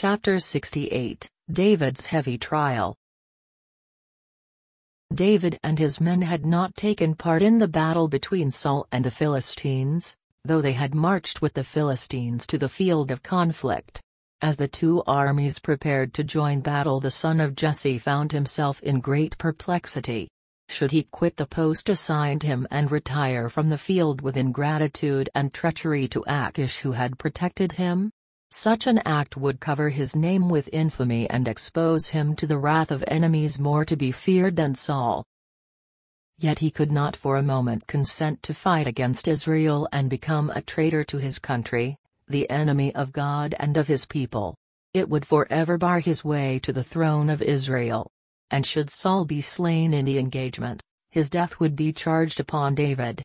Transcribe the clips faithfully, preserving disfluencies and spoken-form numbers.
Chapter sixty-eight, David's Heavy Trial. David and his men had not taken part in the battle between Saul and the Philistines, though they had marched with the Philistines to the field of conflict. As the two armies prepared to join battle, the son of Jesse found himself in great perplexity. Should he quit the post assigned him and retire from the field with ingratitude and treachery to Achish, who had protected him? Such an act would cover his name with infamy and expose him to the wrath of enemies more to be feared than Saul. Yet he could not for a moment consent to fight against Israel and become a traitor to his country, the enemy of God and of his people. It would forever bar his way to the throne of Israel. And should Saul be slain in the engagement, his death would be charged upon David.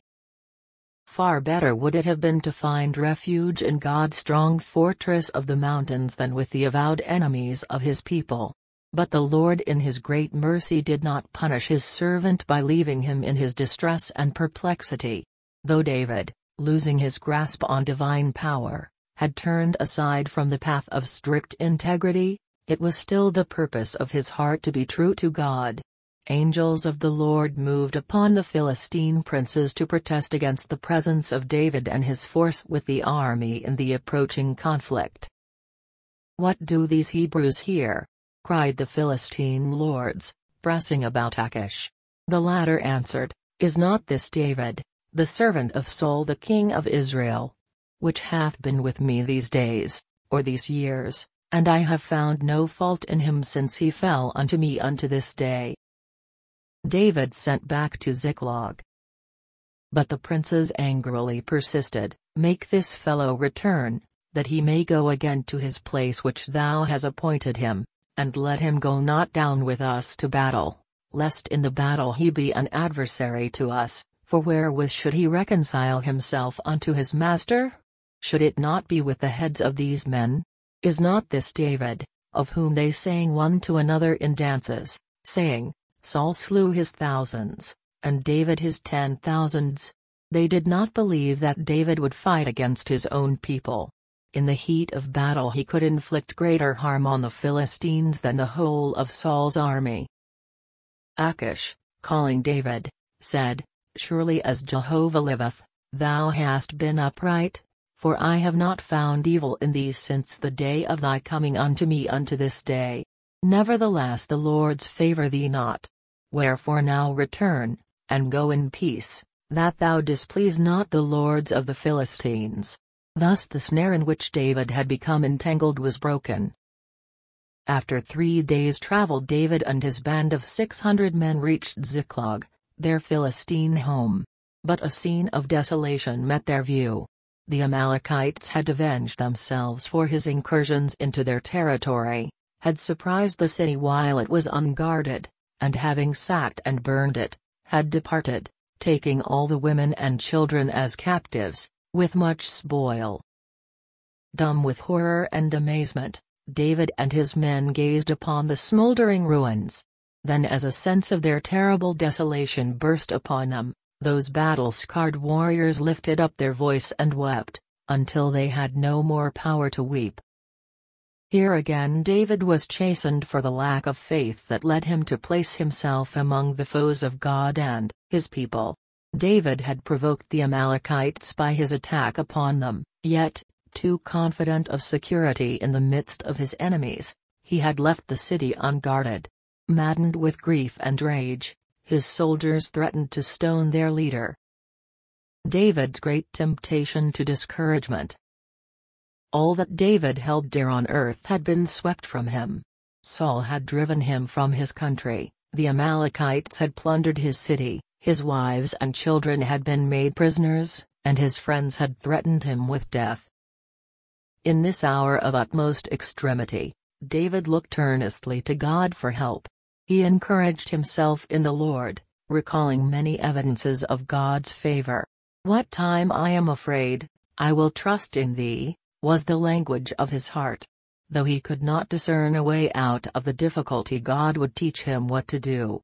Far better would it have been to find refuge in God's strong fortress of the mountains than with the avowed enemies of his people. But the Lord in his great mercy did not punish his servant by leaving him in his distress and perplexity. Though David, losing his grasp on divine power, had turned aside from the path of strict integrity, it was still the purpose of his heart to be true to God. Angels of the Lord moved upon the Philistine princes to protest against the presence of David and his force with the army in the approaching conflict. "What do these Hebrews here?" cried the Philistine lords, pressing about Achish. The latter answered, "Is not this David, the servant of Saul the king of Israel? Which hath been with me these days, or these years, and I have found no fault in him since he fell unto me unto this day." David sent back to Ziklag. But the princes angrily persisted, "Make this fellow return, that he may go again to his place which thou hast appointed him, and let him go not down with us to battle, lest in the battle he be an adversary to us, for wherewith should he reconcile himself unto his master? Should it not be with the heads of these men? Is not this David, of whom they sang one to another in dances, saying, Saul slew his thousands, and David his ten thousands? They did not believe that David would fight against his own people. In the heat of battle he could inflict greater harm on the Philistines than the whole of Saul's army." Achish, calling David, said, "Surely as Jehovah liveth, thou hast been upright, for I have not found evil in thee since the day of thy coming unto me unto this day. Nevertheless the Lord's favour thee not. Wherefore now return, and go in peace, that thou displease not the lords of the Philistines." Thus the snare in which David had become entangled was broken. After three days' travel David and his band of six hundred men reached Ziklag, their Philistine home. But a scene of desolation met their view. The Amalekites had avenged themselves for his incursions into their territory, had surprised the city while it was unguarded, and having sacked and burned it, had departed, taking all the women and children as captives, with much spoil. Dumb with horror and amazement, David and his men gazed upon the smoldering ruins. Then as a sense of their terrible desolation burst upon them, those battle-scarred warriors lifted up their voice and wept, until they had no more power to weep. Here again David was chastened for the lack of faith that led him to place himself among the foes of God and his people. David had provoked the Amalekites by his attack upon them, yet, too confident of security in the midst of his enemies, he had left the city unguarded. Maddened with grief and rage, his soldiers threatened to stone their leader. David's great temptation to discouragement. All that David held dear on earth had been swept from him. Saul had driven him from his country, the Amalekites had plundered his city, his wives and children had been made prisoners, and his friends had threatened him with death. In this hour of utmost extremity, David looked earnestly to God for help. He encouraged himself in the Lord, recalling many evidences of God's favor. "What time I am afraid, I will trust in thee," was the language of his heart. Though he could not discern a way out of the difficulty, God would teach him what to do.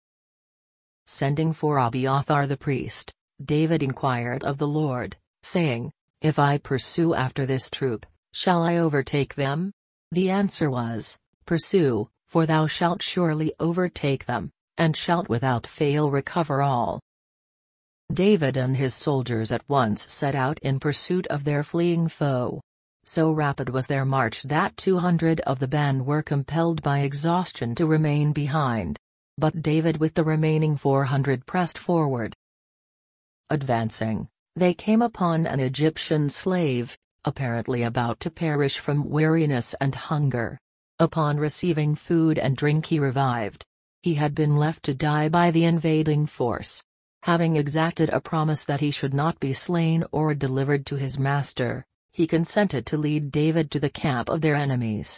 Sending for Abiathar the priest, David inquired of the Lord, saying, "If I pursue after this troop, shall I overtake them? The answer was, "Pursue, for thou shalt surely overtake them, and shalt without fail recover all." David and his soldiers at once set out in pursuit of their fleeing foe. So rapid was their march that two hundred of the band were compelled by exhaustion to remain behind. But David with the remaining four hundred pressed forward. Advancing, they came upon an Egyptian slave, apparently about to perish from weariness and hunger. Upon receiving food and drink he revived. He had been left to die by the invading force. Having exacted a promise that he should not be slain or delivered to his master, he consented to lead David to the camp of their enemies.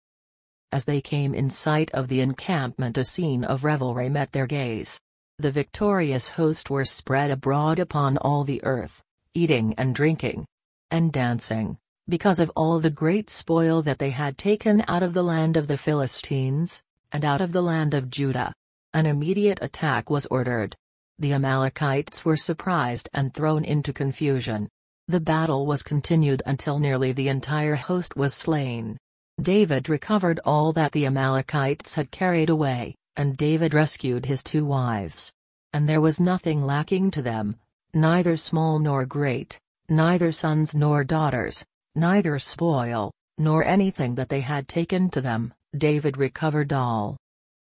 As they came in sight of the encampment, a scene of revelry met their gaze. The victorious host were spread abroad upon all the earth, eating and drinking, and dancing, because of all the great spoil that they had taken out of the land of the Philistines, and out of the land of Judah. An immediate attack was ordered. The Amalekites were surprised and thrown into confusion. The battle was continued until nearly the entire host was slain. David recovered all that the Amalekites had carried away, and David rescued his two wives. And there was nothing lacking to them, neither small nor great, neither sons nor daughters, neither spoil, nor anything that they had taken to them. David recovered all.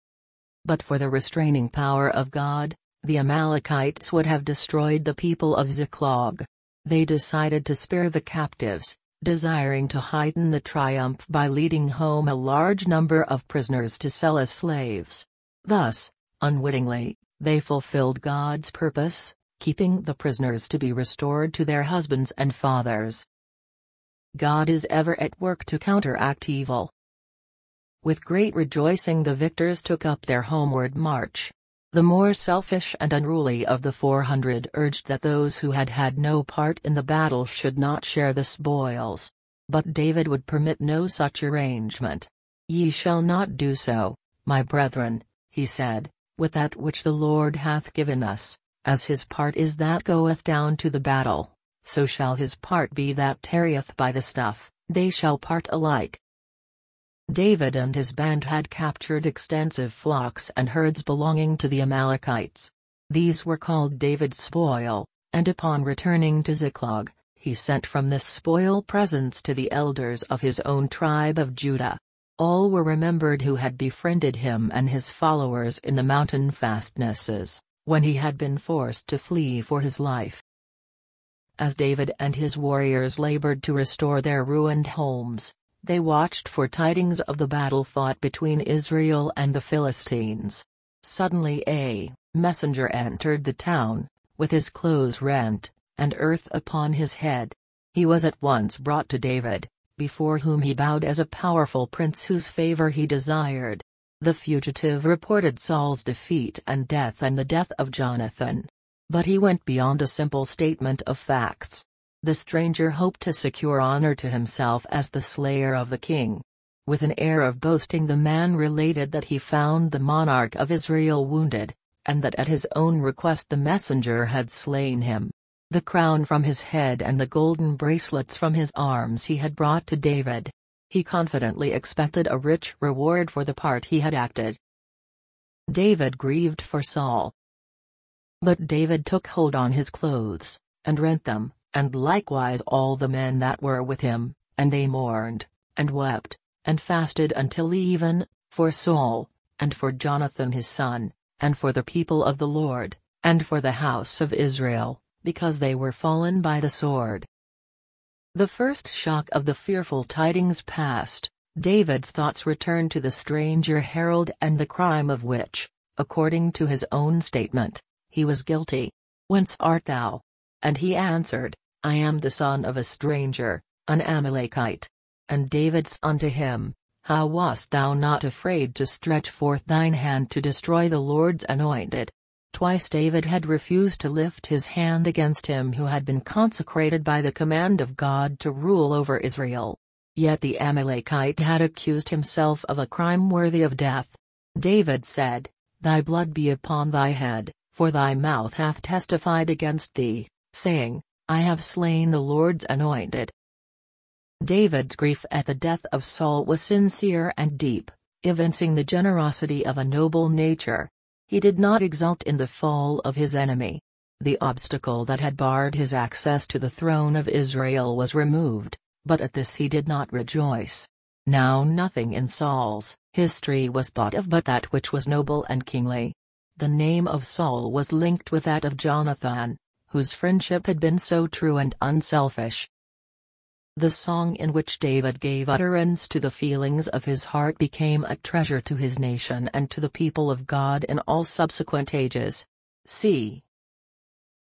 But for the restraining power of God, the Amalekites would have destroyed the people of Ziklag. They decided to spare the captives, desiring to heighten the triumph by leading home a large number of prisoners to sell as slaves. Thus, unwittingly, they fulfilled God's purpose, keeping the prisoners to be restored to their husbands and fathers. God is ever at work to counteract evil. With great rejoicing the victors took up their homeward march. The more selfish and unruly of the four hundred urged that those who had had no part in the battle should not share the spoils. But David would permit no such arrangement. "Ye shall not do so, my brethren," he said, "with that which the Lord hath given us, as his part is that goeth down to the battle, so shall his part be that tarrieth by the stuff, they shall part alike." David and his band had captured extensive flocks and herds belonging to the Amalekites. These were called David's spoil, and upon returning to Ziklag, he sent from this spoil presents to the elders of his own tribe of Judah. All were remembered who had befriended him and his followers in the mountain fastnesses, when he had been forced to flee for his life. As David and his warriors labored to restore their ruined homes, they watched for tidings of the battle fought between Israel and the Philistines. Suddenly a messenger entered the town, with his clothes rent, and earth upon his head. He was at once brought to David, before whom he bowed as a powerful prince whose favor he desired. The fugitive reported Saul's defeat and death and the death of Jonathan. But he went beyond a simple statement of facts. The stranger hoped to secure honor to himself as the slayer of the king. With an air of boasting the man related that he found the monarch of Israel wounded, and that at his own request the messenger had slain him. The crown from his head and the golden bracelets from his arms he had brought to David. He confidently expected a rich reward for the part he had acted. David grieved for Saul. But David took hold on his clothes, and rent them, and likewise all the men that were with him, and they mourned, and wept, and fasted until even, for Saul, and for Jonathan his son, and for the people of the Lord, and for the house of Israel, because they were fallen by the sword. The first shock of the fearful tidings past, David's thoughts returned to the stranger herald and the crime of which, according to his own statement, he was guilty. "Whence art thou?" And he answered, "I am the son of a stranger, an Amalekite." And David said unto him, "How wast thou not afraid to stretch forth thine hand to destroy the Lord's anointed?" Twice David had refused to lift his hand against him who had been consecrated by the command of God to rule over Israel. Yet the Amalekite had accused himself of a crime worthy of death. David said, "Thy blood be upon thy head, for thy mouth hath testified against thee, saying, I have slain the Lord's anointed." David's grief at the death of Saul was sincere and deep, evincing the generosity of a noble nature. He did not exult in the fall of his enemy. The obstacle that had barred his access to the throne of Israel was removed, but at this he did not rejoice. Now nothing in Saul's history was thought of but that which was noble and kingly. The name of Saul was linked with that of Jonathan, whose friendship had been so true and unselfish. The song in which David gave utterance to the feelings of his heart became a treasure to his nation and to the people of God in all subsequent ages. C.